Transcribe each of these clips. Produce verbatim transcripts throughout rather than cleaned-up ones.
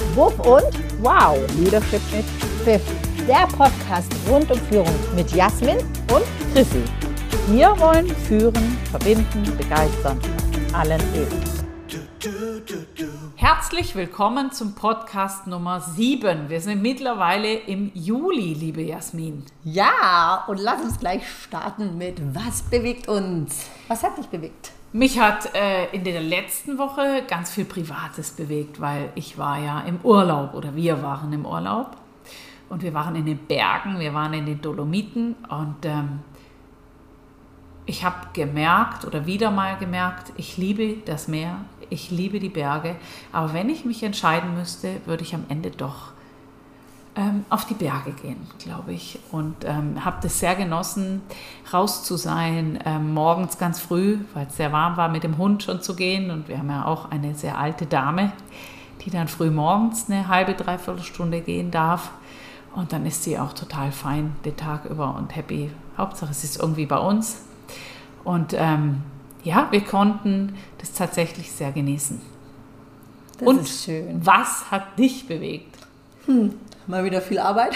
Wuff und Wow, Leadership mit Pfiff. Der Podcast rund um Führung mit Jasmin und Chrissy. Wir wollen führen, verbinden, begeistern, aus allen Ebenen. Herzlich willkommen zum Podcast Nummer sieben. Wir sind mittlerweile im Juli, liebe Jasmin. Ja, und lass uns gleich starten mit Was bewegt uns? Was hat dich bewegt? Mich hat äh, in der letzten Woche ganz viel Privates bewegt, weil ich war ja im Urlaub oder wir waren im Urlaub und wir waren in den Bergen, wir waren in den Dolomiten und ähm, ich habe gemerkt oder wieder mal gemerkt, ich liebe das Meer, ich liebe die Berge, aber wenn ich mich entscheiden müsste, würde ich am Ende doch ähm, auf die Berge gehen, glaube ich. Und ähm, habe das sehr genossen, raus zu sein, ähm, morgens ganz früh, weil es sehr warm war, mit dem Hund schon zu gehen. Und wir haben ja auch eine sehr alte Dame, die dann früh morgens eine halbe, dreiviertel Stunde gehen darf. Und dann ist sie auch total fein den Tag über und happy. Hauptsache, es ist irgendwie bei uns. Und ähm, ja, wir konnten das tatsächlich sehr genießen. Das und ist schön. Was hat dich bewegt? Hm, mal wieder viel Arbeit.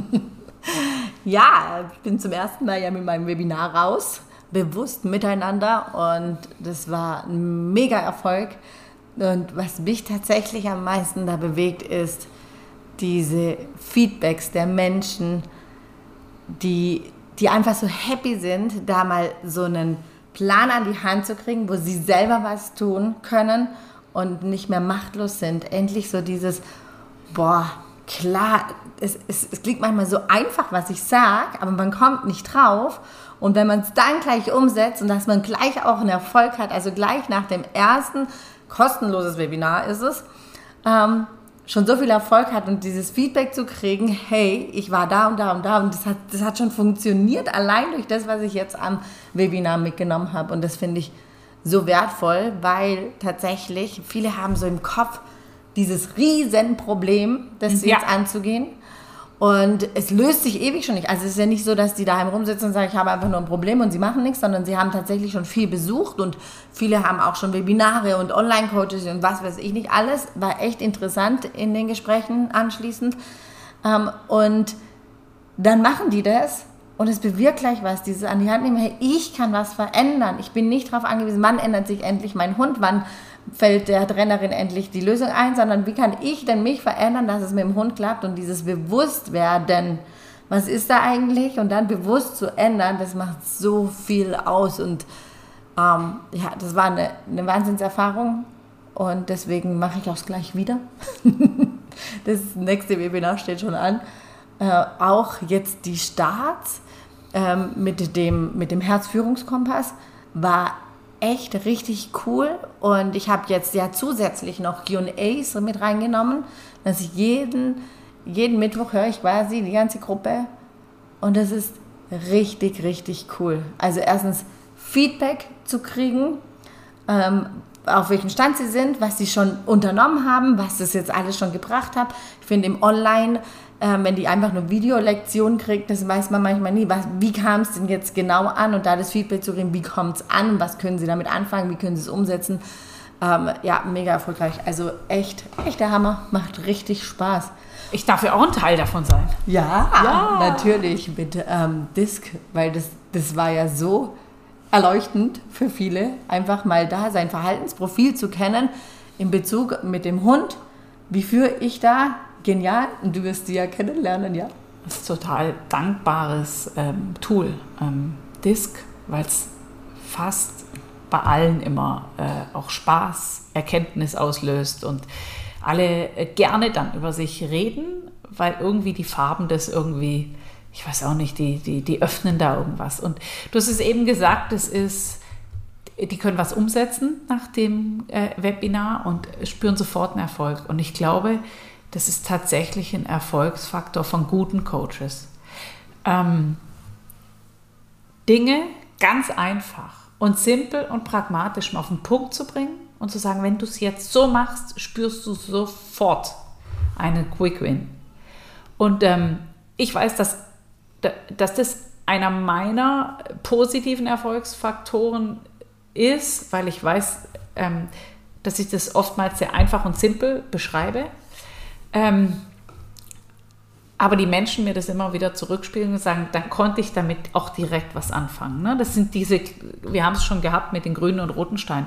Ja, ich bin zum ersten Mal ja mit meinem Webinar raus, bewusst miteinander, und das war ein mega Erfolg. Und was mich tatsächlich am meisten da bewegt, ist diese Feedbacks der Menschen, die, die einfach so happy sind, da mal so einen Plan an die Hand zu kriegen, wo sie selber was tun können und nicht mehr machtlos sind. Endlich so dieses, boah, klar, es, es, es klingt manchmal so einfach, was ich sage, aber man kommt nicht drauf. Und wenn man es dann gleich umsetzt und dass man gleich auch einen Erfolg hat, also gleich nach dem ersten kostenloses Webinar ist es, ähm, schon so viel Erfolg hat und dieses Feedback zu kriegen, hey, ich war da und da und da und das hat, das hat schon funktioniert, allein durch das, was ich jetzt am Webinar mitgenommen habe. Und das finde ich so wertvoll, weil tatsächlich viele haben so im Kopf dieses Riesenproblem, das Ja. jetzt anzugehen. Und es löst sich ewig schon nicht. Also es ist ja nicht so, dass die daheim rumsitzen und sagen, ich habe einfach nur ein Problem und sie machen nichts, sondern sie haben tatsächlich schon viel besucht und viele haben auch schon Webinare und Online-Coaches und was weiß ich nicht. Alles war echt interessant in den Gesprächen anschließend. Und dann machen die das und es bewirkt gleich was, dieses an die Hand nehmen, hey, ich kann was verändern. Ich bin nicht darauf angewiesen, wann ändert sich endlich mein Hund, wann fällt der Trainerin endlich die Lösung ein, sondern wie kann ich denn mich verändern, dass es mit dem Hund klappt, und dieses Bewusstwerden, was ist da eigentlich, und dann bewusst zu ändern, das macht so viel aus. Und ähm, ja, das war eine, eine Wahnsinnserfahrung und deswegen mache ich auch gleich wieder. Das nächste Webinar steht schon an. Äh, auch jetzt die Starts ähm, mit dem, mit dem Herzführungskompass war echt richtig cool, und ich habe jetzt ja zusätzlich noch Q und A's mit reingenommen, dass ich jeden, jeden Mittwoch höre ich quasi die ganze Gruppe, und das ist richtig, richtig cool. Also erstens Feedback zu kriegen, ähm, auf welchem Stand sie sind, was sie schon unternommen haben, was das jetzt alles schon gebracht hat. Ich finde im Online, ähm, wenn die einfach nur Videolektionen kriegt, das weiß man manchmal nie, was, wie kam es denn jetzt genau an, und da das Feedback zu kriegen, wie kommt es an, was können sie damit anfangen, wie können sie es umsetzen. Ähm, ja, mega erfolgreich. Also echt, echt der Hammer, macht richtig Spaß. Ich darf ja auch ein Teil davon sein. Ja, Ja. natürlich mit ähm, Disc, weil das, das war ja so erleuchtend für viele, einfach mal da sein Verhaltensprofil zu kennen in Bezug mit dem Hund. Wie führe ich da? Genial. Und du wirst sie ja kennenlernen, ja? Das ist ein total dankbares ähm, Tool, ähm, Disc, weil es fast bei allen immer äh, auch Spaß, Erkenntnis auslöst und alle äh, gerne dann über sich reden, weil irgendwie die Farben das irgendwie, ich weiß auch nicht, die, die, die öffnen da irgendwas. Und du hast es eben gesagt, das ist, die können was umsetzen nach dem äh, Webinar und spüren sofort einen Erfolg. Und ich glaube, das ist tatsächlich ein Erfolgsfaktor von guten Coaches. Ähm, Dinge ganz einfach und simpel und pragmatisch mal auf den Punkt zu bringen und zu sagen, wenn du es jetzt so machst, spürst du sofort einen Quick Win. Und ähm, ich weiß, dass, dass das einer meiner positiven Erfolgsfaktoren ist, weil ich weiß, ähm, dass ich das oftmals sehr einfach und simpel beschreibe. Ähm, aber die Menschen mir das immer wieder zurückspielen und sagen, dann konnte ich damit auch direkt was anfangen. Ne? Das sind diese, wir haben es schon gehabt mit den grünen und roten Steinen.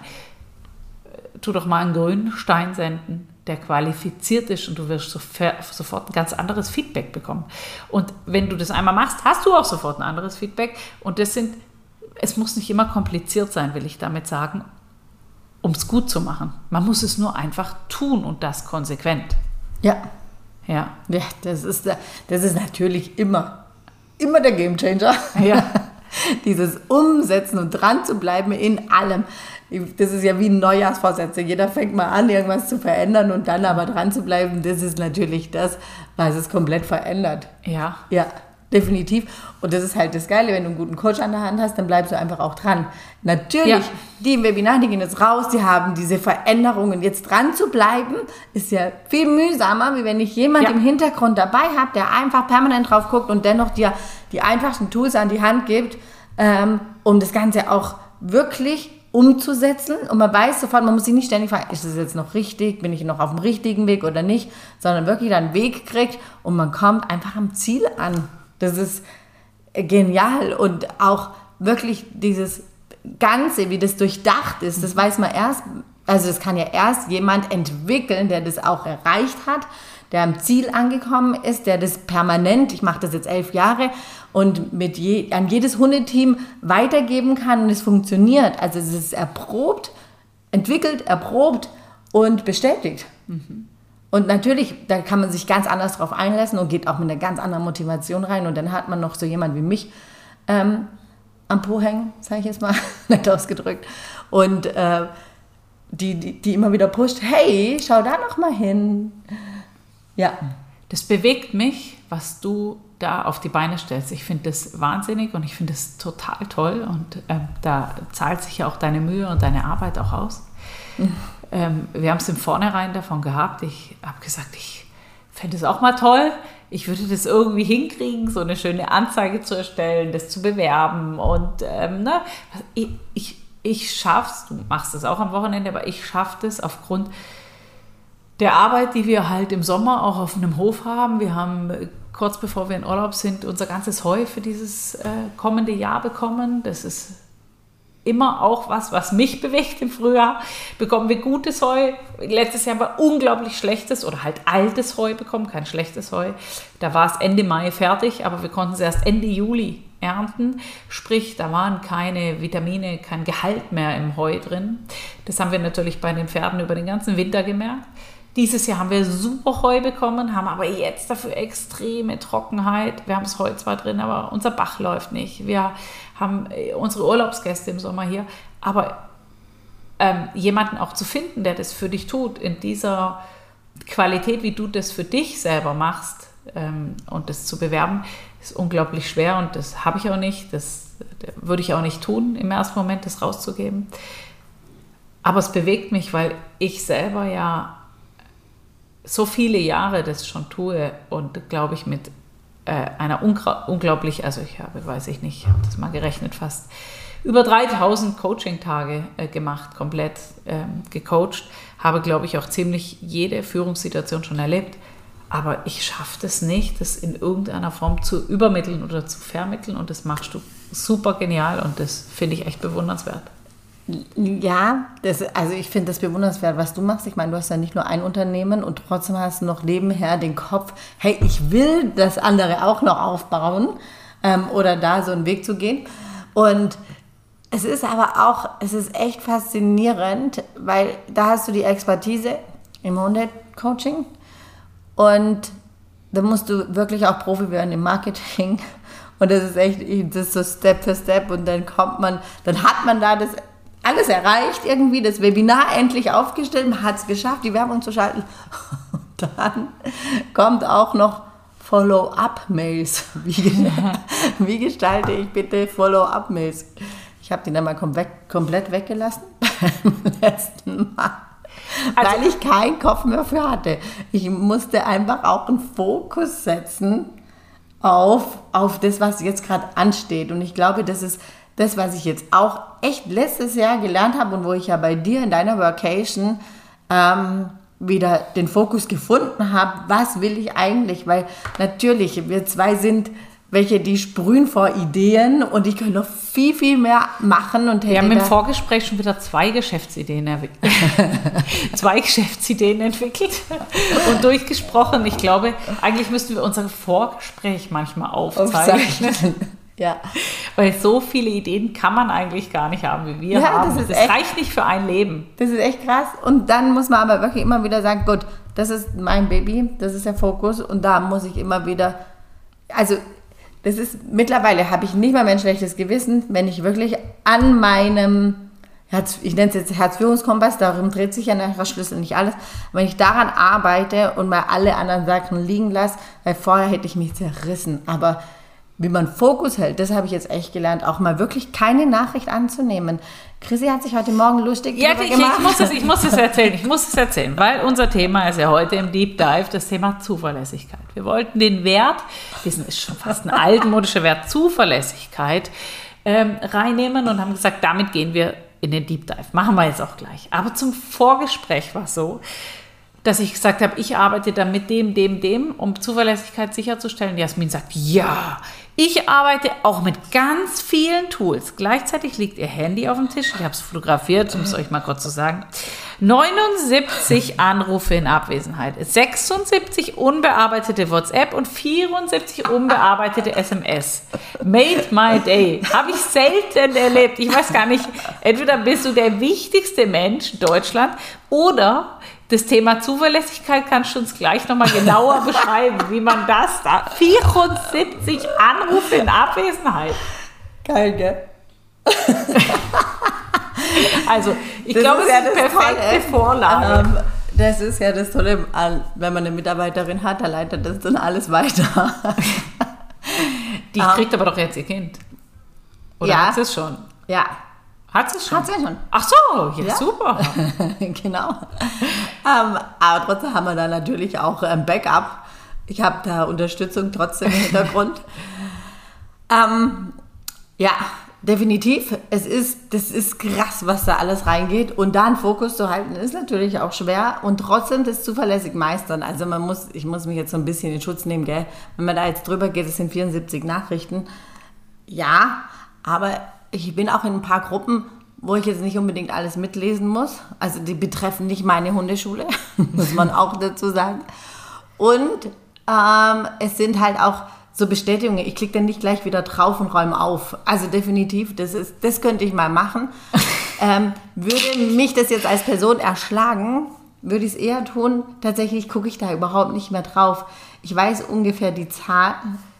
Tu doch mal einen grünen Stein senden, der qualifiziert ist und du wirst sofort ein ganz anderes Feedback bekommen. Und wenn du das einmal machst, hast du auch sofort ein anderes Feedback. Und das sind, es muss nicht immer kompliziert sein, will ich damit sagen, um es gut zu machen. Man muss es nur einfach tun und das konsequent. Ja. Ja. Ja, das ist, das ist natürlich immer, immer der Gamechanger. Ja. Dieses Umsetzen und dran zu bleiben in allem. Das ist ja wie Neujahrsvorsätze. Jeder fängt mal an, irgendwas zu verändern und dann aber dran zu bleiben. Das ist natürlich das, was es komplett verändert. Ja. Ja, definitiv. Und das ist halt das Geile, wenn du einen guten Coach an der Hand hast, dann bleibst du einfach auch dran. Natürlich, ja. Die im Webinar, die gehen jetzt raus, die haben diese Veränderungen. Jetzt dran zu bleiben, ist ja viel mühsamer, wie wenn ich jemand ja. im Hintergrund dabei habe, der einfach permanent drauf guckt und dennoch dir die einfachsten Tools an die Hand gibt, ähm, um das Ganze auch wirklich umzusetzen. Und man weiß sofort, man muss sich nicht ständig fragen, ist das jetzt noch richtig, bin ich noch auf dem richtigen Weg oder nicht, sondern wirklich dann einen Weg kriegt und man kommt einfach am Ziel an. Das ist genial und auch wirklich dieses Ganze, wie das durchdacht ist, das weiß man erst, also das kann ja erst jemand entwickeln, der das auch erreicht hat, der am Ziel angekommen ist, der das permanent, ich mache das jetzt elf Jahre, und mit je, an jedes Hundeteam weitergeben kann und es funktioniert. Also es ist erprobt, entwickelt, erprobt und bestätigt. Mhm. Und natürlich, da kann man sich ganz anders drauf einlassen und geht auch mit einer ganz anderen Motivation rein. Und dann hat man noch so jemand wie mich ähm, am Po hängen, sage ich jetzt mal, nett ausgedrückt. Und äh, die, die, die immer wieder pusht, hey, schau da noch mal hin. Ja. Das bewegt mich, was du da auf die Beine stellst. Ich finde das wahnsinnig und ich finde das total toll. Und äh, da zahlt sich ja auch deine Mühe und deine Arbeit auch aus. Mhm. Ähm, wir haben es im Vornherein davon gehabt. Ich habe gesagt, ich fände es auch mal toll. Ich würde das irgendwie hinkriegen, so eine schöne Anzeige zu erstellen, das zu bewerben. Und ähm, ne, ich, ich, ich schaff's, du machst das auch am Wochenende, aber ich schaffe das aufgrund der Arbeit, die wir halt im Sommer auch auf einem Hof haben. Wir haben kurz bevor wir in Urlaub sind, unser ganzes Heu für dieses äh, kommende Jahr bekommen. Das ist immer auch was, was mich bewegt im Frühjahr. Bekommen wir gutes Heu. Letztes Jahr war unglaublich schlechtes oder halt altes Heu bekommen, kein schlechtes Heu. Da war es Ende Mai fertig, aber wir konnten es erst Ende Juli ernten. Sprich, da waren keine Vitamine, kein Gehalt mehr im Heu drin. Das haben wir natürlich bei den Pferden über den ganzen Winter gemerkt. Dieses Jahr haben wir super Heu bekommen, haben aber jetzt dafür extreme Trockenheit. Wir haben das Heu zwar drin, aber unser Bach läuft nicht. Wir haben unsere Urlaubsgäste im Sommer hier. Aber ähm, jemanden auch zu finden, der das für dich tut, in dieser Qualität, wie du das für dich selber machst ähm, und das zu bewerben, ist unglaublich schwer. Und das habe ich auch nicht. Das würde ich auch nicht tun, im ersten Moment das rauszugeben. Aber es bewegt mich, weil ich selber ja so viele Jahre das schon tue und glaube ich mit äh, einer ungra- unglaublich, also ich habe, weiß ich nicht, ich habe das mal gerechnet, fast über dreitausend Coaching-Tage äh, gemacht, komplett ähm, gecoacht, habe glaube ich auch ziemlich jede Führungssituation schon erlebt, aber ich schaffe das nicht, das in irgendeiner Form zu übermitteln oder zu vermitteln und das machst du super genial und das finde ich echt bewundernswert. Ja, das, also ich finde das bewundernswert, was du machst. Ich meine, du hast ja nicht nur ein Unternehmen und trotzdem hast du noch nebenher den Kopf, hey, ich will das andere auch noch aufbauen ähm, oder da so einen Weg zu gehen. Und es ist aber auch, es ist echt faszinierend, weil da hast du die Expertise im Hundecoaching und da musst du wirklich auch Profi werden im Marketing. Und das ist echt, das ist so Step für Step und dann kommt man, dann hat man da das alles erreicht irgendwie, das Webinar endlich aufgestellt, man hat es geschafft, die Werbung zu schalten. Und dann kommt auch noch Follow-up-Mails. Wie, wie gestalte ich bitte Follow-up-Mails? Ich habe die dann mal kom- komplett weggelassen beim letzten Mal, also, weil ich keinen Kopf mehr für hatte. Ich musste einfach auch einen Fokus setzen auf, auf das, was jetzt gerade ansteht. Und ich glaube, das ist das, was ich jetzt auch echt letztes Jahr gelernt habe und wo ich ja bei dir in deiner Workation ähm, wieder den Fokus gefunden habe, was will ich eigentlich, weil natürlich, wir zwei sind welche, die sprühen vor Ideen und ich kann noch viel, viel mehr machen. Und wir haben im Vorgespräch schon wieder zwei Geschäftsideen entwickelt. zwei Geschäftsideen entwickelt und durchgesprochen. Ich glaube, eigentlich müssten wir unser Vorgespräch manchmal aufzeichnen. Ja. Weil so viele Ideen kann man eigentlich gar nicht haben, wie wir ja, haben. Das, das echt, reicht nicht für ein Leben. Das ist echt krass. Und dann muss man aber wirklich immer wieder sagen, gut, das ist mein Baby, das ist der Fokus und da muss ich immer wieder, also das ist, mittlerweile habe ich nicht mal mein schlechtes Gewissen, wenn ich wirklich an meinem, Herz, ich nenne es jetzt Herzführungskompass, darum dreht sich ja der Schlüssel nicht alles, wenn ich daran arbeite und mal alle anderen Sachen liegen lasse, weil vorher hätte ich mich zerrissen, aber wie man Fokus hält, das habe ich jetzt echt gelernt, auch mal wirklich keine Nachricht anzunehmen. Chrissy hat sich heute Morgen lustig ja, ich, gemacht. Ich muss, es, ich muss es erzählen, ich muss es erzählen, weil unser Thema ist ja heute im Deep Dive das Thema Zuverlässigkeit. Wir wollten den Wert, das ist schon fast ein altmodischer Wert, Zuverlässigkeit, ähm, reinnehmen und haben gesagt, damit gehen wir in den Deep Dive. Machen wir jetzt auch gleich. Aber zum Vorgespräch war es so, dass ich gesagt habe, ich arbeite da mit dem, dem, dem, um Zuverlässigkeit sicherzustellen. Jasmin sagt, ja, ich arbeite auch mit ganz vielen Tools. Gleichzeitig liegt ihr Handy auf dem Tisch. Ich habe es fotografiert, um es euch mal kurz zu sagen. neunundsiebzig Anrufe in Abwesenheit, sechsundsiebzig unbearbeitete WhatsApp und vierundsiebzig unbearbeitete S M S. Made my day. Habe ich selten erlebt. Ich weiß gar nicht, entweder bist du der wichtigste Mensch in Deutschland oder das Thema Zuverlässigkeit kannst du uns gleich nochmal genauer beschreiben, wie man das da, vierundsiebzig Anrufe in Abwesenheit. Geil, gell? Also, ich das glaube, es ja ist eine perfekte Tolle. Vorlage. Ähm, das ist ja das Tolle, wenn man eine Mitarbeiterin hat, da leitet das dann alles weiter. Die um, kriegt aber doch jetzt ihr Kind. Oder ja. hat sie es schon? Ja. Hat sie es schon? Hat sie schon. Ach so, ja, ja. super. Genau. Ähm, aber trotzdem haben wir da natürlich auch ein Backup. Ich habe da Unterstützung trotzdem im Hintergrund. ähm, ja, definitiv. Es ist, das ist krass, was da alles reingeht. Und da einen Fokus zu halten, ist natürlich auch schwer. Und trotzdem das zuverlässig meistern. Also man muss, ich muss mich jetzt so ein bisschen in Schutz nehmen, gell? Wenn man da jetzt drüber geht, es sind vierundsiebzig Nachrichten. Ja, aber ich bin auch in ein paar Gruppen, wo ich jetzt nicht unbedingt alles mitlesen muss. Also die betreffen nicht meine Hundeschule, muss man auch dazu sagen. Und ähm, es sind halt auch so Bestätigungen. Ich klicke dann nicht gleich wieder drauf und räume auf. Also definitiv, das, ist, das könnte ich mal machen. ähm, würde mich das jetzt als Person erschlagen, würde ich es eher tun. Tatsächlich gucke ich da überhaupt nicht mehr drauf. Ich weiß ungefähr die Zahl.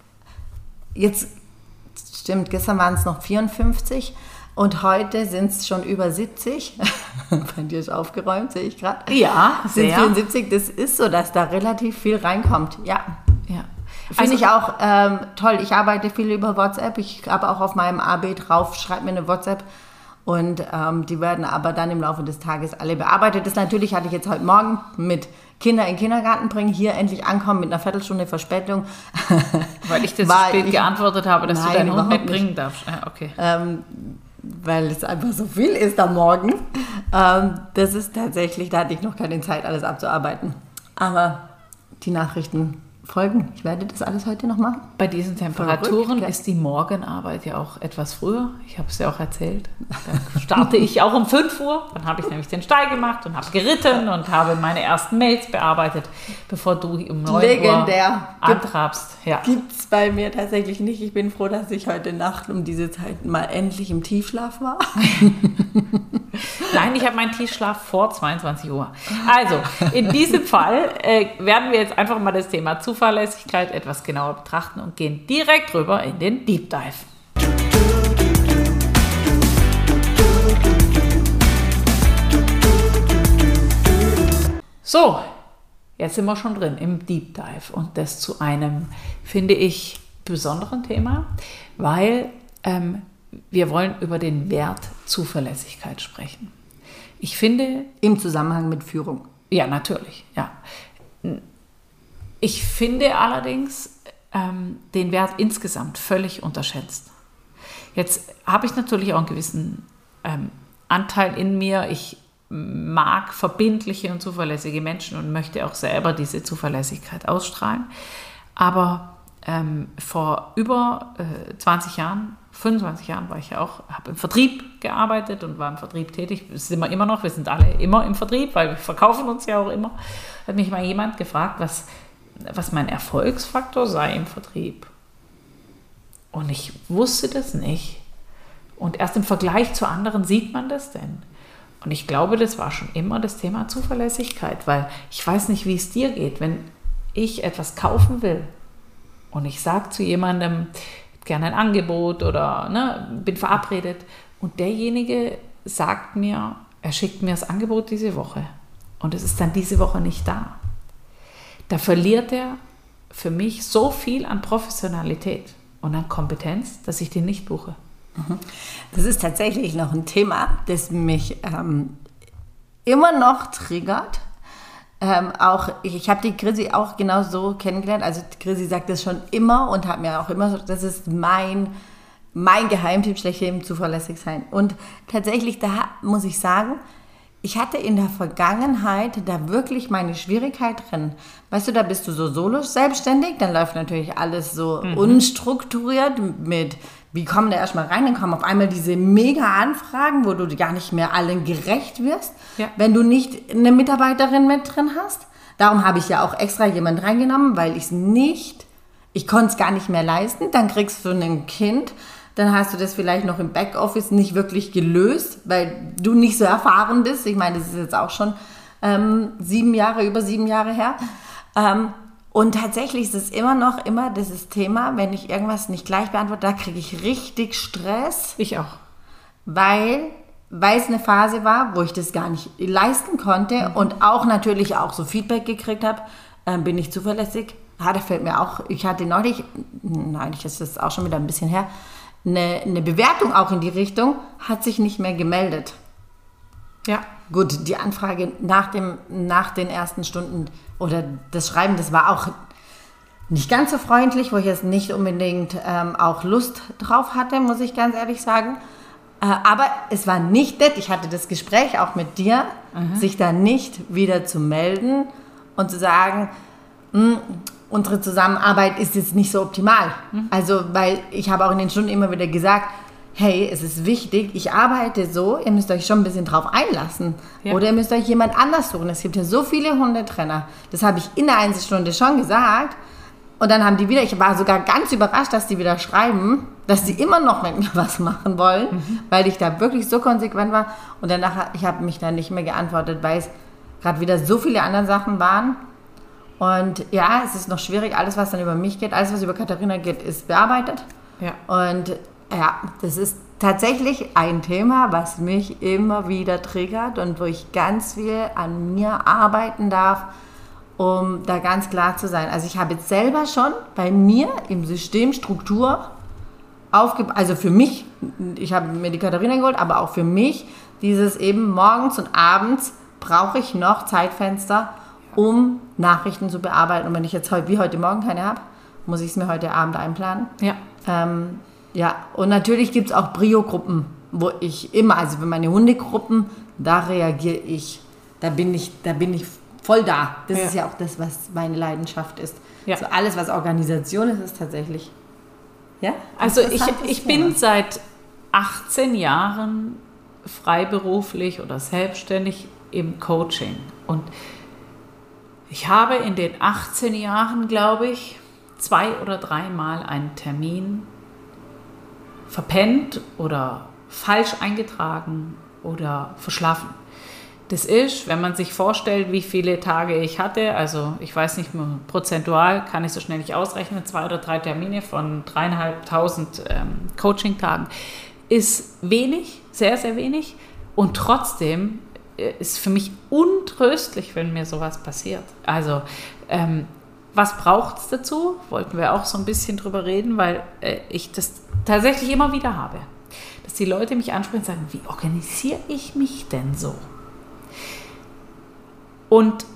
Jetzt stimmt, gestern waren es noch vierundfünfzig und heute sind es schon über siebzig. Bei dir ist aufgeräumt, sehe ich gerade. Ja, sind sehr. vierundsiebzig, das ist so, dass da relativ viel reinkommt. Ja, ja. Finde also, ich auch ähm, toll. Ich arbeite viel über WhatsApp. Ich habe auch auf meinem A B drauf, schreibe mir eine WhatsApp. Und ähm, die werden aber dann im Laufe des Tages alle bearbeitet. Das natürlich hatte ich jetzt heute Morgen mit Kinder in den Kindergarten bringen, hier endlich ankommen mit einer Viertelstunde Verspätung. Weil ich das so spät ich, geantwortet habe, dass nein, du deinen Hund mitbringen nicht. darfst. Ah, okay. Ähm, weil es einfach so viel ist am Morgen. Ähm, das ist tatsächlich, da hatte ich noch keine Zeit, alles abzuarbeiten. Aber die Nachrichten folgen. Ich werde das alles heute noch machen. Bei diesen Temperaturen Verrückt, ist die Morgenarbeit ja auch etwas früher. Ich habe es ja auch erzählt. Da starte ich auch um fünf Uhr. Dann habe ich nämlich den Stall gemacht und habe geritten und habe meine ersten Mails bearbeitet, bevor du um neun Legendär. Uhr antrabst. Ja. Gibt es bei mir tatsächlich nicht. Ich bin froh, dass ich heute Nacht um diese Zeit mal endlich im Tiefschlaf war. Nein, ich habe meinen Tiefschlaf vor zweiundzwanzig Uhr. Also, in diesem Fall äh, werden wir jetzt einfach mal das Thema Zuverlässigkeit etwas genauer betrachten und gehen direkt rüber in den Deep Dive. So, jetzt sind wir schon drin im Deep Dive und das zu einem, finde ich, besonderen Thema, weil ähm, wir wollen über den Wert Zuverlässigkeit sprechen. Ich finde... Im Zusammenhang mit Führung. Ja, natürlich, ja. Ich finde allerdings ähm, den Wert insgesamt völlig unterschätzt. Jetzt habe ich natürlich auch einen gewissen ähm, Anteil in mir. Ich mag verbindliche und zuverlässige Menschen und möchte auch selber diese Zuverlässigkeit ausstrahlen. Aber ähm, vor über äh, zwanzig Jahren, fünfundzwanzig Jahren war ich ja auch, habe im Vertrieb gearbeitet und war im Vertrieb tätig. Das sind wir immer noch, wir sind alle immer im Vertrieb, weil wir verkaufen uns ja auch immer. Hat mich mal jemand gefragt, was, was mein Erfolgsfaktor sei im Vertrieb. Und ich wusste das nicht. Und erst im Vergleich zu anderen sieht man das denn. Und ich glaube, das war schon immer das Thema Zuverlässigkeit, weil ich weiß nicht, wie es dir geht, wenn ich etwas kaufen will und ich sage zu jemandem, gerne ein Angebot oder ne, bin verabredet und derjenige sagt mir, er schickt mir das Angebot diese Woche und es ist dann diese Woche nicht da. Da verliert er für mich so viel an Professionalität und an Kompetenz, dass ich den nicht buche. Das ist tatsächlich noch ein Thema, das mich ähm, immer noch triggert. Ähm, auch, ich ich habe die Chrissy auch genau so kennengelernt. Also die Chrissy sagt das schon immer und hat mir auch immer so, das ist mein, mein Geheimtipp schlechthin, zuverlässig sein. Und tatsächlich, da muss ich sagen, ich hatte in der Vergangenheit da wirklich meine Schwierigkeit drin. Weißt du, da bist du so solo selbstständig, dann läuft natürlich alles so mhm. unstrukturiert mit, wie kommen da erstmal rein, dann kommen auf einmal diese mega Anfragen, wo du gar nicht mehr allen gerecht wirst, ja. wenn du nicht eine Mitarbeiterin mit drin hast. Darum habe ich ja auch extra jemanden reingenommen, weil ich es nicht, ich konnte es gar nicht mehr leisten. Dann kriegst du ein Kind, dann hast du das vielleicht noch im Backoffice nicht wirklich gelöst, weil du nicht so erfahren bist. Ich meine, das ist jetzt auch schon ähm, sieben Jahre, über sieben Jahre her. Ähm, und tatsächlich ist es immer noch immer dieses Thema, wenn ich irgendwas nicht gleich beantworte, da kriege ich richtig Stress. Ich auch. Weil, weil es eine Phase war, wo ich das gar nicht leisten konnte mhm. und auch natürlich auch so Feedback gekriegt habe, ähm, bin ich zuverlässig. Ah, da fällt mir auch, ich hatte neulich, nein, das ist auch schon wieder ein bisschen her, Eine, eine Bewertung auch in die Richtung, hat sich nicht mehr gemeldet. Ja. Gut, die Anfrage nach, dem, nach den ersten Stunden oder das Schreiben, das war auch nicht ganz so freundlich, wo ich jetzt nicht unbedingt ähm, auch Lust drauf hatte, muss ich ganz ehrlich sagen. Äh, aber es war nicht nett, ich hatte das Gespräch auch mit dir, mhm. sich da nicht wieder zu melden und zu sagen, mh, unsere Zusammenarbeit ist jetzt nicht so optimal. Mhm. Also, weil ich habe auch in den Stunden immer wieder gesagt, hey, es ist wichtig, ich arbeite so, ihr müsst euch schon ein bisschen drauf einlassen. Ja. Oder ihr müsst euch jemand anders suchen. Es gibt ja so viele Hundetrainer. Das habe ich in der Einzelstunde schon gesagt. Und dann haben die wieder, ich war sogar ganz überrascht, dass die wieder schreiben, dass die immer noch mit mir was machen wollen, mhm. weil ich da wirklich so konsequent war. Und danach, ich habe mich dann nicht mehr geantwortet, weil es gerade wieder so viele andere Sachen waren. Und ja, es ist noch schwierig, alles, was dann über mich geht, alles, was über Katharina geht, ist bearbeitet. Ja. Und ja, das ist tatsächlich ein Thema, was mich immer wieder triggert und wo ich ganz viel an mir arbeiten darf, um da ganz klar zu sein. Also ich habe jetzt selber schon bei mir im System Struktur aufgebaut, also für mich, ich habe mir die Katharina geholt, aber auch für mich, dieses eben morgens und abends brauche ich noch Zeitfenster, um Nachrichten zu bearbeiten. Und wenn ich jetzt heute, wie heute Morgen keine habe, muss ich es mir heute Abend einplanen. Ja. Ähm, ja, und natürlich gibt es auch Brio-Gruppen, wo ich immer, also für meine Hundegruppen, da reagiere ich. Da bin ich, da bin ich voll da. Das ja. ist ja auch das, was meine Leidenschaft ist. Ja. So alles, was Organisation ist, ist tatsächlich. Ja? Also ich, ich bin seit achtzehn Jahren freiberuflich oder selbstständig im Coaching. Und ich habe in den achtzehn Jahren, glaube ich, zwei oder dreimal einen Termin verpennt oder falsch eingetragen oder verschlafen. Das ist, wenn man sich vorstellt, wie viele Tage ich hatte, also ich weiß nicht mehr, prozentual kann ich so schnell nicht ausrechnen, zwei oder drei Termine von dreieinhalbtausend ähm, Coaching-Tagen, ist wenig, sehr, sehr wenig. Und trotzdem ist für mich untröstlich, wenn mir sowas passiert. Also, ähm, was braucht es dazu? Wollten wir auch so ein bisschen drüber reden, weil äh, ich das tatsächlich immer wieder habe. Dass die Leute mich ansprechen und sagen, wie organisiere ich mich denn so? Und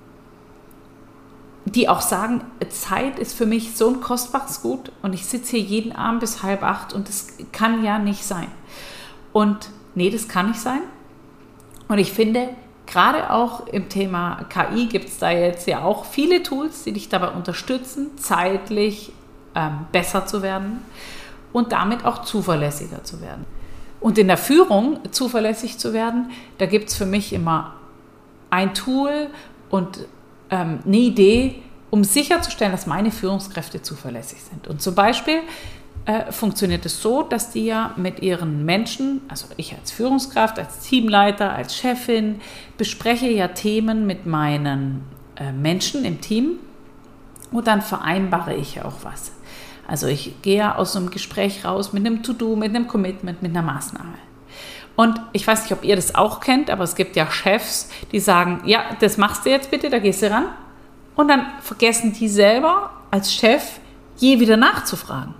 die auch sagen, Zeit ist für mich so ein kostbares Gut und ich sitze hier jeden Abend bis halb acht und das kann ja nicht sein. Und nee, das kann nicht sein. Und ich finde, gerade auch im Thema K I gibt es da jetzt ja auch viele Tools, die dich dabei unterstützen, zeitlich ähm, besser zu werden und damit auch zuverlässiger zu werden. Und in der Führung zuverlässig zu werden, da gibt es für mich immer ein Tool und ähm, eine Idee, um sicherzustellen, dass meine Führungskräfte zuverlässig sind. Und zum Beispiel äh, funktioniert es so, dass die ja mit ihren Menschen, also ich als Führungskraft, als Teamleiter, als Chefin, bespreche ja Themen mit meinen äh, Menschen im Team und dann vereinbare ich ja auch was. Also ich gehe ja aus einem Gespräch raus mit einem To-Do, mit einem Commitment, mit einer Maßnahme. Und ich weiß nicht, ob ihr das auch kennt, aber es gibt ja Chefs, die sagen, ja, das machst du jetzt bitte, da gehst du ran. Und dann vergessen die selber als Chef je wieder nachzufragen.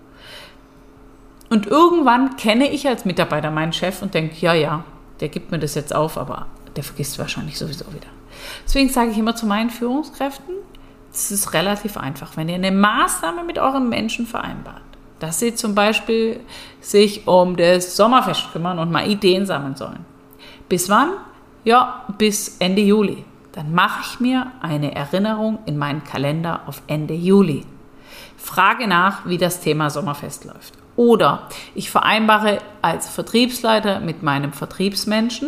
Und irgendwann kenne ich als Mitarbeiter meinen Chef und denke, ja, ja, der gibt mir das jetzt auf, aber der vergisst wahrscheinlich sowieso wieder. Deswegen sage ich immer zu meinen Führungskräften, es ist relativ einfach, wenn ihr eine Maßnahme mit euren Menschen vereinbart, dass sie zum Beispiel sich um das Sommerfest kümmern und mal Ideen sammeln sollen. Bis wann? Ja, bis Ende Juli. Dann mache ich mir eine Erinnerung in meinen Kalender auf Ende Juli. Frage nach, wie das Thema Sommerfest läuft. Oder ich vereinbare als Vertriebsleiter mit meinem Vertriebsmenschen,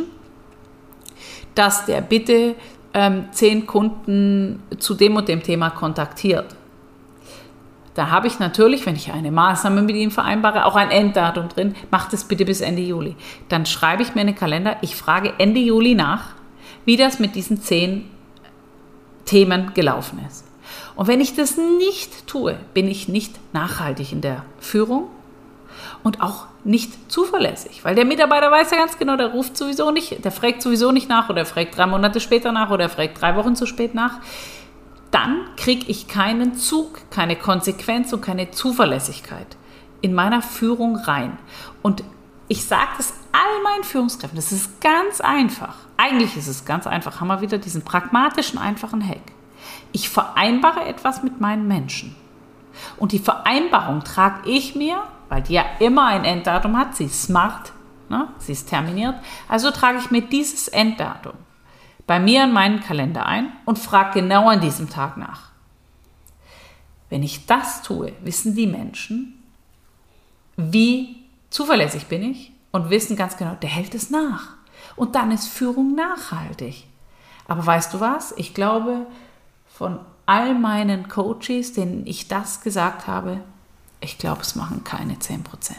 dass der bitte ähm, zehn Kunden zu dem und dem Thema kontaktiert. Da habe ich natürlich, wenn ich eine Maßnahme mit ihm vereinbare, auch ein Enddatum drin, macht es bitte bis Ende Juli. Dann schreibe ich mir in den Kalender, ich frage Ende Juli nach, wie das mit diesen zehn Themen gelaufen ist. Und wenn ich das nicht tue, bin ich nicht nachhaltig in der Führung und auch nicht zuverlässig, weil der Mitarbeiter weiß ja ganz genau, der ruft sowieso nicht, der fragt sowieso nicht nach oder er fragt drei Monate später nach oder er fragt drei Wochen zu spät nach. Dann kriege ich keinen Zug, keine Konsequenz und keine Zuverlässigkeit in meiner Führung rein. Und ich sage das all meinen Führungskräften, das ist ganz einfach. Eigentlich ist es ganz einfach, haben wir wieder diesen pragmatischen, einfachen Hack. Ich vereinbare etwas mit meinen Menschen. Und die Vereinbarung trage ich mir, weil die ja immer ein Enddatum hat, sie ist smart, ne? Sie ist terminiert, also trage ich mir dieses Enddatum bei mir in meinen Kalender ein und frage genau an diesem Tag nach. Wenn ich das tue, wissen die Menschen, wie zuverlässig bin ich und wissen ganz genau, der hält es nach. Und dann ist Führung nachhaltig. Aber weißt du was? Ich glaube, von all meinen Coaches, denen ich das gesagt habe, ich glaube, es machen keine zehn Prozent.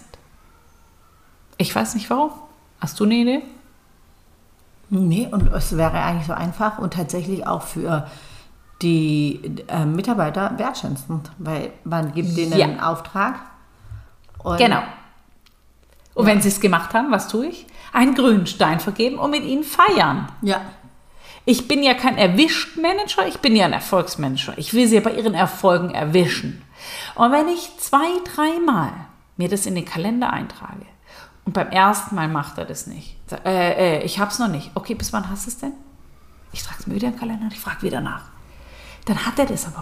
Ich weiß nicht warum. Hast du eine Idee? Nee, und es wäre eigentlich so einfach und tatsächlich auch für die äh, Mitarbeiter wertschätzend, weil man gibt denen ja einen Auftrag. Und genau. Und ja. wenn sie es gemacht haben, was tue ich? Einen grünen Stein vergeben und mit ihnen feiern. Ja. Ich bin ja kein Erwischt-Manager, ich bin ja ein Erfolgsmanager. Ich will sie bei ihren Erfolgen erwischen. Und wenn ich zwei, dreimal mir das in den Kalender eintrage und beim ersten Mal macht er das nicht, sag, äh, äh, ich hab's noch nicht. Okay, bis wann hast du es denn? Ich trage es mir wieder in den Kalender und ich frage wieder nach. Dann hat er das aber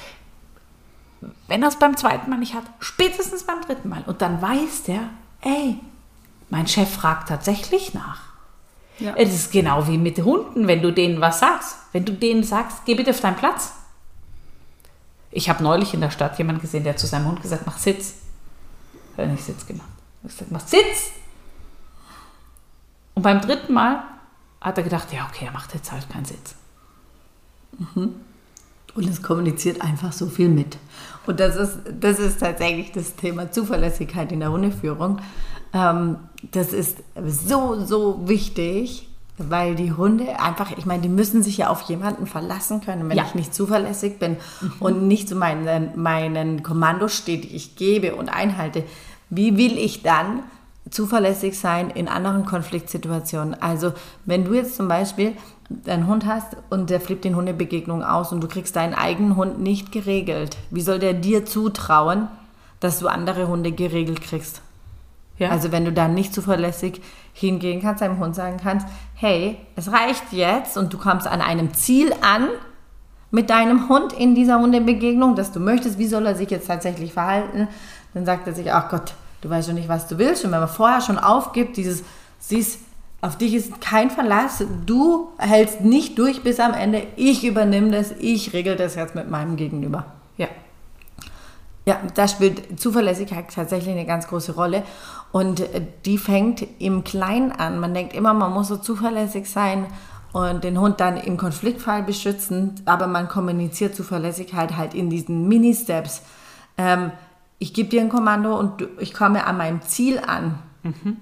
auch. Wenn er es beim zweiten Mal nicht hat, spätestens beim dritten Mal. Und dann weiß der, ey, mein Chef fragt tatsächlich nach. Ja. Es ist genau wie mit Hunden, wenn du denen was sagst. Wenn du denen sagst, geh bitte auf deinen Platz. Ich habe neulich in der Stadt jemanden gesehen, der hat zu seinem Hund gesagt, mach Sitz. Hat er nicht Sitz gemacht. Er hat gesagt, mach Sitz. Und beim dritten Mal hat er gedacht, ja okay, er macht jetzt halt keinen Sitz. Mhm. Und es kommuniziert einfach so viel mit. Und das ist, das ist tatsächlich das Thema Zuverlässigkeit in der Hundeführung. Ähm, das ist so, so wichtig, weil die Hunde einfach, ich meine, die müssen sich ja auf jemanden verlassen können, wenn ja. ich nicht zuverlässig bin mhm. und nicht zu meinen, meinen Kommandos steht, die ich gebe und einhalte. Wie will ich dann zuverlässig sein in anderen Konfliktsituationen? Also wenn du jetzt zum Beispiel deinen Hund hast und der flippt in Hundebegegnungen aus und du kriegst deinen eigenen Hund nicht geregelt, wie soll der dir zutrauen, dass du andere Hunde geregelt kriegst? Ja. Also wenn du dann nicht zuverlässig hingehen kannst, deinem Hund sagen kannst, hey, es reicht jetzt und du kommst an einem Ziel an mit deinem Hund in dieser Hundebegegnung, dass du möchtest, wie soll er sich jetzt tatsächlich verhalten, dann sagt er sich, ach Gott, du weißt schon nicht, was du willst. Und wenn man vorher schon aufgibt, dieses, siehst, Auf dich ist kein Verlass. Du hältst nicht durch bis am Ende. Ich übernehme das. Ich regel das jetzt mit meinem Gegenüber. Ja. Ja, da spielt Zuverlässigkeit tatsächlich eine ganz große Rolle. Und die fängt im Kleinen an. Man denkt immer, man muss so zuverlässig sein und den Hund dann im Konfliktfall beschützen. Aber man kommuniziert Zuverlässigkeit halt in diesen Mini-Steps. Ähm, ich gebe dir ein Kommando und ich komme an meinem Ziel an. Mhm.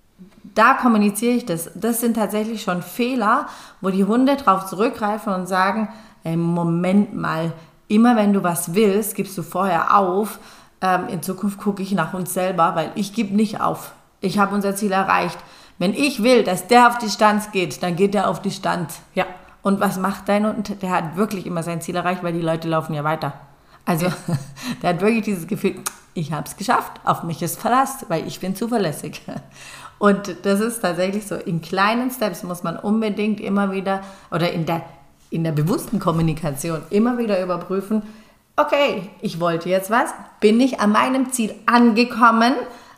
Da kommuniziere ich das. Das sind tatsächlich schon Fehler, wo die Hunde drauf zurückgreifen und sagen, ey, Moment mal, immer wenn du was willst, gibst du vorher auf. Ähm, in Zukunft gucke ich nach uns selber, weil ich gebe nicht auf. Ich habe unser Ziel erreicht. Wenn ich will, dass der auf Distanz geht, dann geht der auf Distanz. Ja. Und was macht dein Hund? Der hat wirklich immer sein Ziel erreicht, weil die Leute laufen ja weiter. Also der hat wirklich dieses Gefühl, ich habe es geschafft, auf mich ist Verlass, weil ich bin zuverlässig. Und das ist tatsächlich so, in kleinen Steps muss man unbedingt immer wieder, oder in der, in der bewussten Kommunikation immer wieder überprüfen, okay, ich wollte jetzt was, bin ich an meinem Ziel angekommen,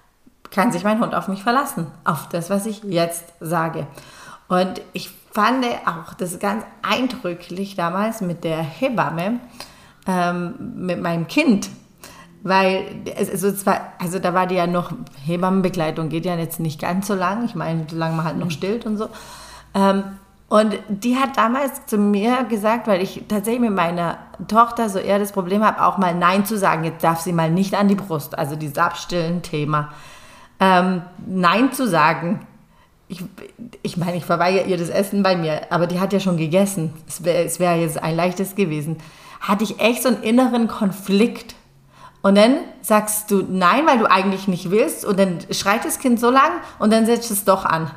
kann sich mein Hund auf mich verlassen, auf das, was ich jetzt sage. Und ich fand auch das ganz eindrücklich damals mit der Hebamme, ähm, mit meinem Kind, weil also, zwar, also da war die ja noch, Hebammenbegleitung geht ja jetzt nicht ganz so lang, ich meine, solange man halt noch stillt und so. Ähm, und die hat damals zu mir gesagt, weil ich tatsächlich mit meiner Tochter so eher das Problem habe, auch mal Nein zu sagen, jetzt darf sie mal nicht an die Brust, also dieses Abstillen-Thema. Ähm, Nein zu sagen, ich, ich meine, ich verweigere ihr das Essen bei mir, aber die hat ja schon gegessen, es wäre es wär jetzt ein leichtes gewesen. Hatte ich echt so einen inneren Konflikt. Und dann sagst du nein, weil du eigentlich nicht willst, und dann schreit das Kind so lang und dann setzt es doch an.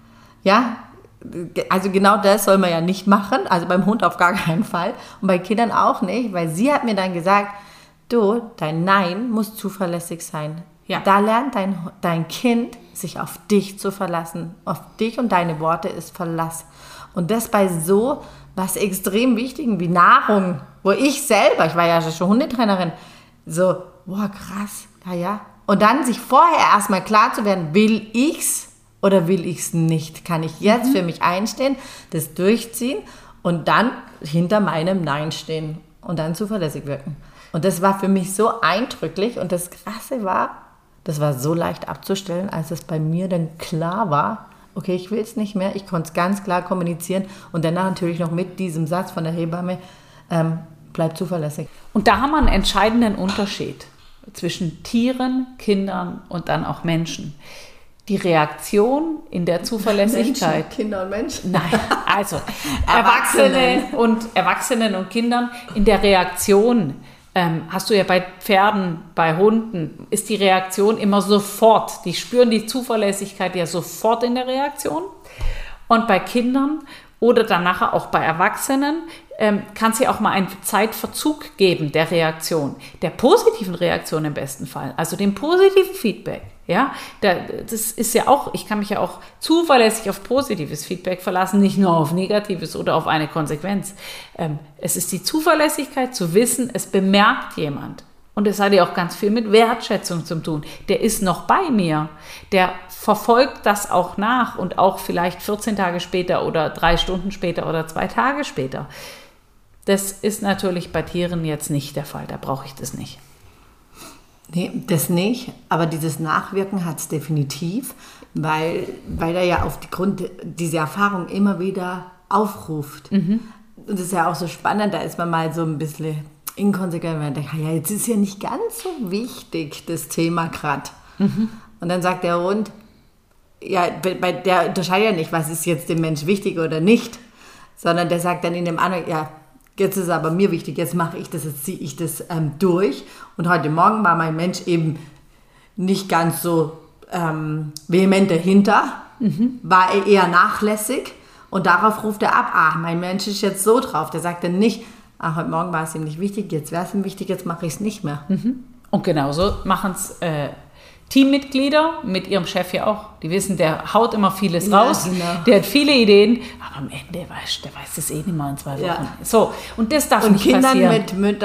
Ja, also genau das soll man ja nicht machen, also beim Hund auf gar keinen Fall und bei Kindern auch nicht, weil sie hat mir dann gesagt, du, dein Nein muss zuverlässig sein. Ja. Da lernt dein, dein Kind sich auf dich zu verlassen. Auf dich und deine Worte ist Verlass. Und das bei so was extrem Wichtigen wie Nahrung, wo ich selber, ich war ja schon Hundetrainerin, so, boah, krass, ja, ja. Und dann sich vorher erstmal klar zu werden, will ich's oder will ich's nicht? Kann ich jetzt mhm. für mich einstehen, das durchziehen und dann hinter meinem Nein stehen und dann zuverlässig wirken. Und das war für mich so eindrücklich und das Krasse war, das war so leicht abzustellen, als es bei mir dann klar war, okay, ich will es nicht mehr, ich konnte es ganz klar kommunizieren und danach natürlich noch mit diesem Satz von der Hebamme, ähm, bleib zuverlässig. Und da haben wir einen entscheidenden Unterschied zwischen Tieren, Kindern und dann auch Menschen. Die Reaktion in der Zuverlässigkeit. Menschen, Kinder und Menschen? Nein, also Erwachsene und Erwachsenen und Kindern in der Reaktion. Ähm, hast du ja bei Pferden, bei Hunden, ist die Reaktion immer sofort. Die spüren die Zuverlässigkeit ja sofort in der Reaktion. Und bei Kindern oder dann nachher auch bei Erwachsenen ähm, kann es ja auch mal einen Zeitverzug geben der Reaktion, der positiven Reaktion im besten Fall, also dem positiven Feedback. Ja, da, das ist ja auch, ich kann mich ja auch zuverlässig auf positives Feedback verlassen, nicht nur auf negatives oder auf eine Konsequenz. Ähm, es ist die Zuverlässigkeit zu wissen, es bemerkt jemand. Und es hat ja auch ganz viel mit Wertschätzung zu tun. Der ist noch bei mir. Der verfolgt das auch nach und auch vielleicht vierzehn Tage später oder drei Stunden später oder zwei Tage später. Das ist natürlich bei Tieren jetzt nicht der Fall. Da brauche ich das nicht. Nee, das nicht. Aber dieses Nachwirken hat es definitiv, weil, weil er ja auf die Grund diese Erfahrung immer wieder aufruft. Mhm. Und das ist ja auch so spannend. Da ist man mal so ein bisschen inkonsequent, weil man denkt, ja, jetzt ist ja nicht ganz so wichtig, das Thema gerade. Mhm. Und dann sagt der Hund, ja, bei der unterscheidet ja nicht, was ist jetzt dem Mensch wichtig oder nicht, sondern der sagt dann in dem anderen, ja, jetzt ist es aber mir wichtig, jetzt mache ich das, jetzt ziehe ich das ähm, durch. Und heute Morgen war mein Mensch eben nicht ganz so ähm, vehement dahinter, mhm. war er eher nachlässig und darauf ruft er ab, ah, mein Mensch ist jetzt so drauf. Der sagt dann nicht, ach, heute Morgen war es ihm nicht wichtig, jetzt wäre es ihm wichtig, jetzt mache ich es nicht mehr. Mhm. Und genauso machen es äh, Teammitglieder mit ihrem Chef ja auch. Die wissen, der haut immer vieles ja, raus, genau. Der hat viele Ideen, aber am Ende weiß der weiß das eh nicht mal in zwei Wochen. Ja. So, und das darf und nicht Kindern passieren. Und Kindern mit Müttern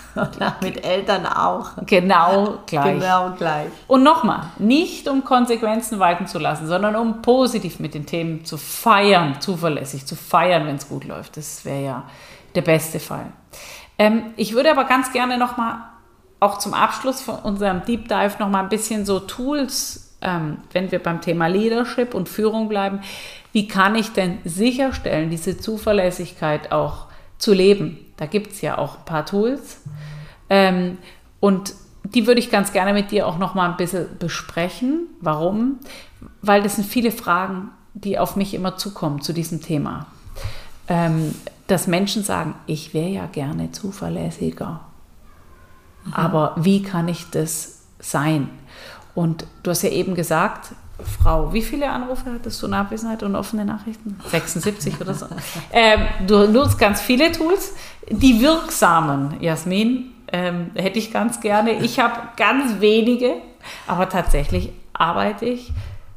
Mit Eltern auch. Genau gleich. Genau gleich. Und nochmal, nicht um Konsequenzen walten zu lassen, sondern um positiv mit den Themen zu feiern, zuverlässig zu feiern, wenn es gut läuft. Das wäre ja der beste Fall. Ähm, ich würde aber ganz gerne nochmal, auch zum Abschluss von unserem Deep Dive, nochmal ein bisschen so Tools, ähm, wenn wir beim Thema Leadership und Führung bleiben, wie kann ich denn sicherstellen, diese Zuverlässigkeit auch zu leben? Da gibt es ja auch ein paar Tools. Ähm, und die würde ich ganz gerne mit dir auch noch mal ein bisschen besprechen. Warum? Weil das sind viele Fragen, die auf mich immer zukommen zu diesem Thema. Ähm, dass Menschen sagen, ich wäre ja gerne zuverlässiger. Mhm. Aber wie kann ich das sein? Und du hast ja eben gesagt, Frau, wie viele Anrufe hattest du in Abwesenheit und offene Nachrichten? sechsundsiebzig oder so. Ähm, du nutzt ganz viele Tools. Die wirksamen, Jasmin, ähm, hätte ich ganz gerne. Ich habe ganz wenige, aber tatsächlich arbeite ich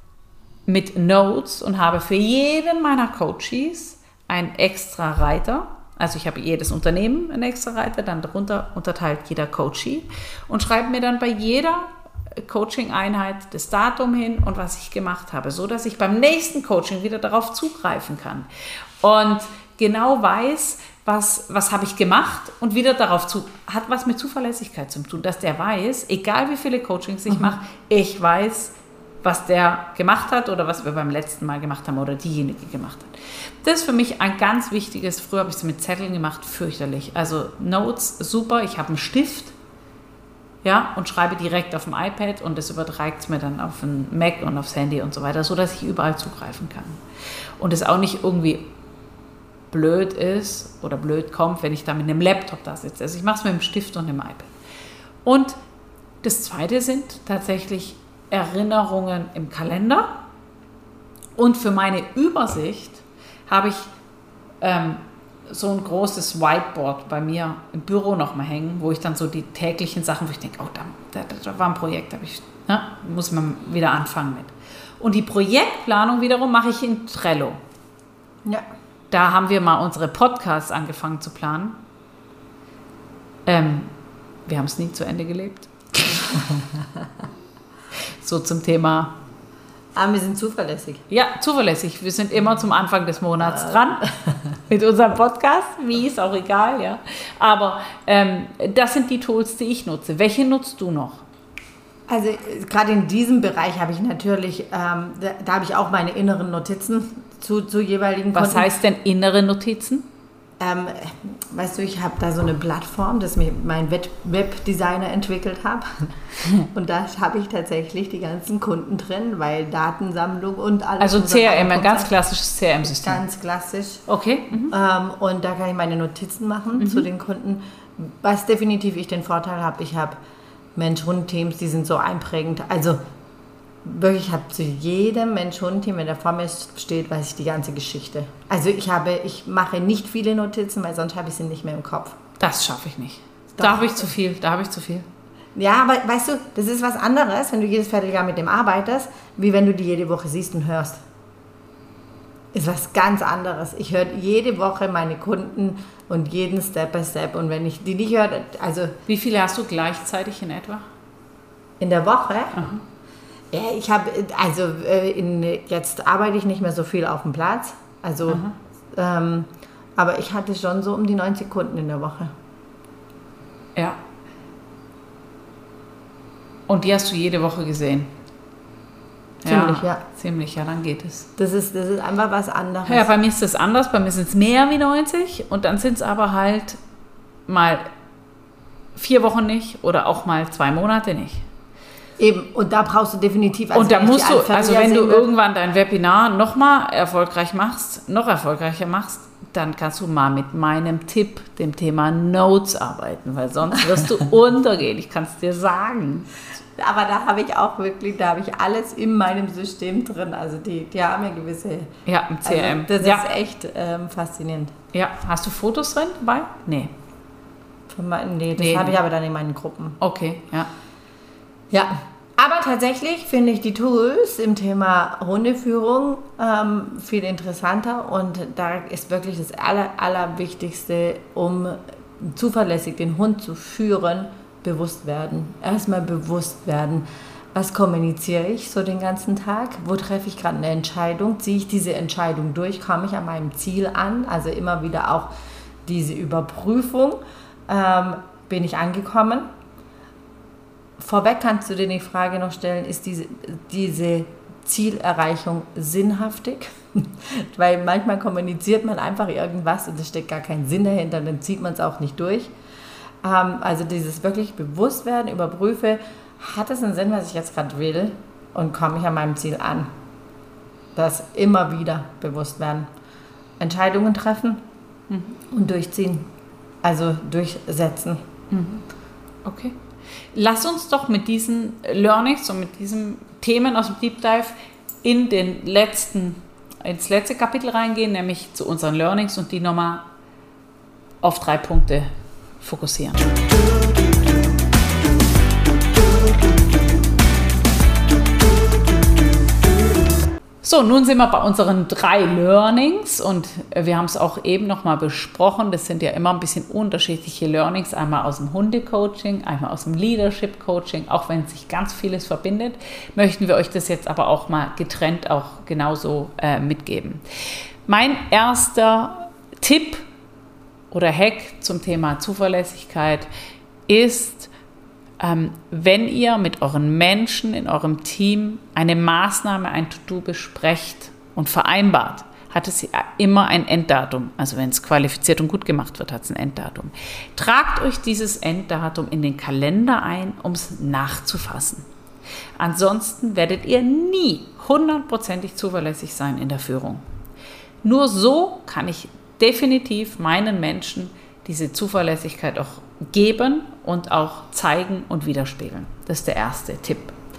mit Notes und habe für jeden meiner Coaches einen extra Reiter. Also ich habe jedes Unternehmen einen extra Reiter, dann darunter unterteilt jeder Coachee und schreibe mir dann bei jeder Coaching-Einheit das Datum hin und was ich gemacht habe, so dass ich beim nächsten Coaching wieder darauf zugreifen kann und genau weiß, was, was habe ich gemacht und wieder darauf zu, hat was mit Zuverlässigkeit zu tun, dass der weiß, egal wie viele Coachings ich mhm. mache, ich weiß, was der gemacht hat oder was wir beim letzten Mal gemacht haben oder diejenige gemacht hat. Das ist für mich ein ganz wichtiges, früher habe ich es mit Zetteln gemacht, fürchterlich. Also Notes, super, ich habe einen Stift, ja, und schreibe direkt auf dem iPad und das überträgt es mir dann auf den Mac und aufs Handy und so weiter, sodass ich überall zugreifen kann. Und es auch nicht irgendwie blöd ist oder blöd kommt, wenn ich da mit einem Laptop da sitze. Also ich mache es mit dem Stift und dem iPad. Und das Zweite sind tatsächlich Erinnerungen im Kalender. Und für meine Übersicht habe ich ähm, so ein großes Whiteboard bei mir im Büro noch mal hängen, wo ich dann so die täglichen Sachen, wo ich denke, oh, da, da, da war ein Projekt, da ich, ne, muss man wieder anfangen mit. Und die Projektplanung wiederum mache ich in Trello. Ja. Da haben wir mal unsere Podcasts angefangen zu planen. Ähm, wir haben es nie zu Ende gelebt. So zum Thema... Aber wir sind zuverlässig. Ja, zuverlässig. Wir sind immer zum Anfang des Monats dran mit unserem Podcast. Wie, ist auch egal, ja. Aber ähm, das sind die Tools, die ich nutze. Welche nutzt du noch? Also gerade in diesem Bereich habe ich natürlich, ähm, da, da habe ich auch meine inneren Notizen zu, zu jeweiligen Was Konten. heißt denn innere Notizen? Ähm, weißt du, ich habe da so eine Plattform, das mir mein Webdesigner entwickelt habe. Und da habe ich tatsächlich die ganzen Kunden drin, weil Datensammlung und alles. Also C R M, ein ganz klassisches C R M-System. Ganz klassisch. Okay. Mhm. Ähm, und da kann ich meine Notizen machen mhm. zu den Kunden. Was definitiv ich den Vorteil habe, ich habe Mensch-Hund-Teams, die sind so einprägend. Also wirklich, ich habe zu jedem Mensch-Hund-Team, wenn der vor mir steht, weiß ich die ganze Geschichte. Also ich habe, ich mache nicht viele Notizen, weil sonst habe ich sie nicht mehr im Kopf. Das schaffe ich nicht. Doch. Da habe ich zu viel, da habe ich zu viel. Ja, aber weißt du, das ist was anderes, wenn du jedes Vierteljahr mit dem arbeitest, wie wenn du die jede Woche siehst und hörst. Ist was ganz anderes. Ich höre jede Woche meine Kunden und jeden Step by Step. Und wenn ich die nicht höre, also... Wie viele hast du gleichzeitig in etwa? In der Woche? Aha. Ja, ich habe, also in, jetzt arbeite ich nicht mehr so viel auf dem Platz, also, ähm, aber ich hatte schon so um die neunzig Kunden in der Woche. Ja. Und die hast du jede Woche gesehen? Ziemlich, ja. ja. Ziemlich, ja, dann geht es. Das ist, das ist einfach was anderes. Ja, bei mir ist das anders, bei mir sind es mehr wie neunzig und dann sind es aber halt mal vier Wochen nicht oder auch mal zwei Monate nicht. Eben, und da brauchst du definitiv... Also und da musst du, also wenn du irgendwann dein Webinar nochmal erfolgreich machst, noch erfolgreicher machst, dann kannst du mal mit meinem Tipp, dem Thema Notes arbeiten, weil sonst wirst du untergehen, ich kann es dir sagen. Aber da habe ich auch wirklich, da habe ich alles in meinem System drin, also die, die haben ja gewisse... Ja, im C R M. Also das ja. ist echt ähm, faszinierend. Ja, hast du Fotos drin dabei? Nee. Von mein, nee, das nee. habe ich aber dann in meinen Gruppen. Okay, ja. Ja, aber tatsächlich finde ich die Tools im Thema Hundeführung ähm, viel interessanter und da ist wirklich das Aller, Allerwichtigste, um zuverlässig den Hund zu führen, bewusst werden. Erstmal bewusst werden. Was kommuniziere ich so den ganzen Tag? Wo treffe ich gerade eine Entscheidung? Ziehe ich diese Entscheidung durch? Komme ich an meinem Ziel an? Also immer wieder auch diese Überprüfung. Ähm, bin ich angekommen? Vorweg kannst du dir die Frage noch stellen, ist diese, diese Zielerreichung sinnhaftig? Weil manchmal kommuniziert man einfach irgendwas und es steckt gar kein Sinn dahinter, dann zieht man es auch nicht durch. Ähm, also dieses wirklich Bewusstwerden, überprüfe, hat es einen Sinn, was ich jetzt gerade will, und komme ich an meinem Ziel an? Das immer wieder bewusst werden. Entscheidungen treffen mhm. und durchziehen. Also durchsetzen. Mhm. Okay. Lass uns doch mit diesen Learnings und mit diesen Themen aus dem Deep Dive in den letzten, ins letzte Kapitel reingehen, nämlich zu unseren Learnings, und die nochmal auf drei Punkte fokussieren. So, nun sind wir bei unseren drei Learnings, und wir haben es auch eben nochmal besprochen. Das sind ja immer ein bisschen unterschiedliche Learnings, einmal aus dem Hundecoaching, einmal aus dem Leadership-Coaching. Auch wenn sich ganz vieles verbindet, möchten wir euch das jetzt aber auch mal getrennt auch genauso äh, mitgeben. Mein erster Tipp oder Hack zum Thema Zuverlässigkeit ist, Ähm, wenn ihr mit euren Menschen in eurem Team eine Maßnahme, ein To-Do besprecht und vereinbart, hat es immer ein Enddatum. Also wenn es qualifiziert und gut gemacht wird, hat es ein Enddatum. Tragt euch dieses Enddatum in den Kalender ein, um es nachzufassen. Ansonsten werdet ihr nie hundertprozentig zuverlässig sein in der Führung. Nur so kann ich definitiv meinen Menschen diese Zuverlässigkeit auch geben und auch zeigen und widerspiegeln. Das ist der erste Tipp.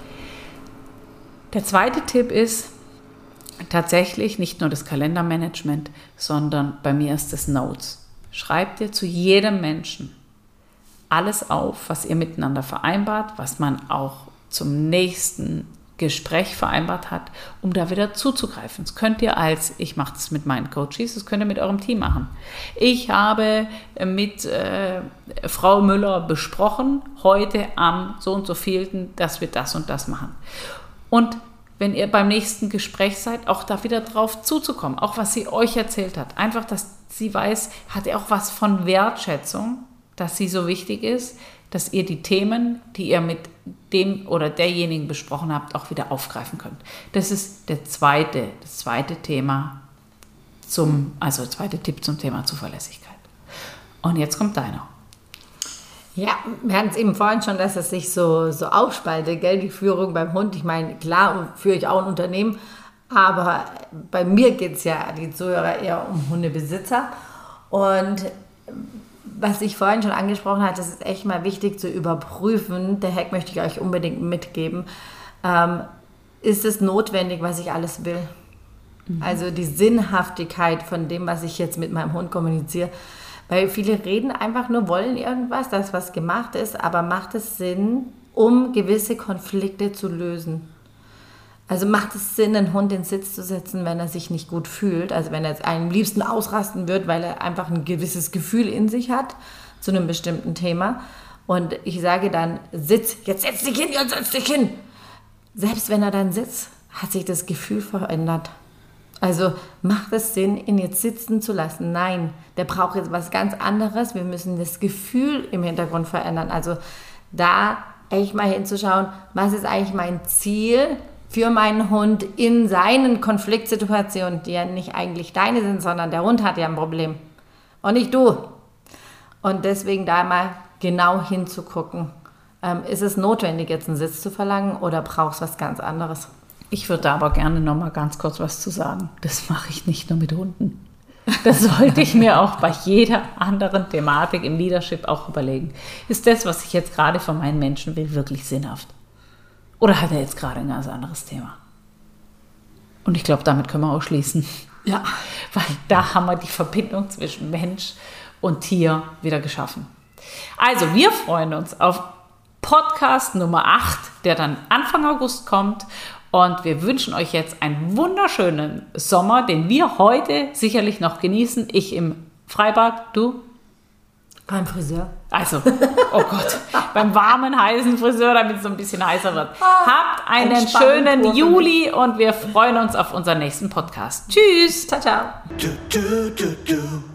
Der zweite Tipp ist tatsächlich nicht nur das Kalendermanagement, sondern bei mir ist das Notes. Schreibt ihr zu jedem Menschen alles auf, was ihr miteinander vereinbart, was man auch zum nächsten Gespräch vereinbart hat, um da wieder zuzugreifen. Das könnt ihr als, ich mache das mit meinen Coaches, das könnt ihr mit eurem Team machen. Ich habe mit äh, Frau Müller besprochen, heute am so und so vielten, dass wir das und das machen. Und wenn ihr beim nächsten Gespräch seid, auch da wieder drauf zuzukommen, auch was sie euch erzählt hat. Einfach, dass sie weiß, hat er auch was von Wertschätzung, dass sie so wichtig ist, dass ihr die Themen, die ihr mit dem oder derjenigen besprochen habt, auch wieder aufgreifen könnt. Das ist der zweite, das zweite Thema zum, also der zweite Tipp zum Thema Zuverlässigkeit. Und jetzt kommt deiner. Ja, wir hatten es eben vorhin schon, dass es sich so, so aufspaltet, gell, die Führung beim Hund. Ich meine, klar führe ich auch ein Unternehmen, aber bei mir geht es ja, die Zuhörer, eher um Hundebesitzer. Und was ich vorhin schon angesprochen hatte, das ist echt mal wichtig zu überprüfen. Der Hack möchte ich euch unbedingt mitgeben. Ähm, ist es notwendig, was ich alles will? Mhm. Also die Sinnhaftigkeit von dem, was ich jetzt mit meinem Hund kommuniziere. Weil viele reden einfach nur, wollen irgendwas, das was gemacht ist, aber macht es Sinn, um gewisse Konflikte zu lösen? Also macht es Sinn, einen Hund in den Sitz zu setzen, wenn er sich nicht gut fühlt? Also wenn er jetzt am liebsten ausrasten wird, weil er einfach ein gewisses Gefühl in sich hat zu einem bestimmten Thema. Und ich sage dann, sitz, jetzt setz dich hin, jetzt setz dich hin. Selbst wenn er dann sitzt, hat sich das Gefühl verändert. Also macht es Sinn, ihn jetzt sitzen zu lassen? Nein, der braucht jetzt was ganz anderes. Wir müssen das Gefühl im Hintergrund verändern. Also da echt mal hinzuschauen, was ist eigentlich mein Ziel für meinen Hund in seinen Konfliktsituationen, die ja nicht eigentlich deine sind, sondern der Hund hat ja ein Problem und nicht du. Und deswegen da mal genau hinzugucken. Ähm, ist es notwendig, jetzt einen Sitz zu verlangen oder brauchst du was ganz anderes? Ich würde da aber gerne noch mal ganz kurz was zu sagen. Das mache ich nicht nur mit Hunden. Das sollte ich mir auch bei jeder anderen Thematik im Leadership auch überlegen. Ist das, was ich jetzt gerade von meinen Menschen will, wirklich sinnhaft? Oder hat er jetzt gerade ein ganz anderes Thema? Und ich glaube, damit können wir auch schließen. Ja. Weil da haben wir die Verbindung zwischen Mensch und Tier wieder geschaffen. Also, wir freuen uns auf Podcast Nummer acht, der dann Anfang August kommt. Und wir wünschen euch jetzt einen wunderschönen Sommer, den wir heute sicherlich noch genießen. Ich im Freibad, du? Beim Friseur. Also, oh Gott, beim warmen, heißen Friseur, damit es so ein bisschen heißer wird. Habt einen schönen Juli und wir freuen uns auf unseren nächsten Podcast. Tschüss. Ciao, ciao. Do, do, do, do.